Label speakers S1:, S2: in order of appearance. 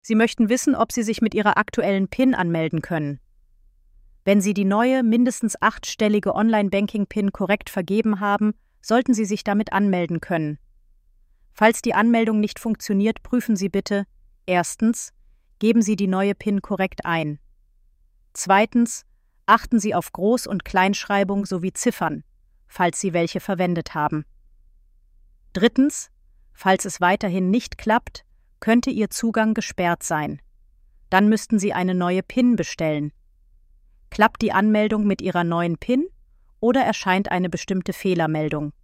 S1: Sie möchten wissen, ob Sie sich mit Ihrer aktuellen PIN anmelden können. Wenn Sie die neue, mindestens 8-stellige Online-Banking-PIN korrekt vergeben haben, sollten Sie sich damit anmelden können. Falls die Anmeldung nicht funktioniert, prüfen Sie bitte: Erstens, geben Sie die neue PIN korrekt ein. Zweitens, achten Sie auf Groß- und Kleinschreibung sowie Ziffern, falls Sie welche verwendet haben. Drittens, falls es weiterhin nicht klappt, könnte Ihr Zugang gesperrt sein. Dann müssten Sie eine neue PIN bestellen. Klappt die Anmeldung mit Ihrer neuen PIN oder erscheint eine bestimmte Fehlermeldung?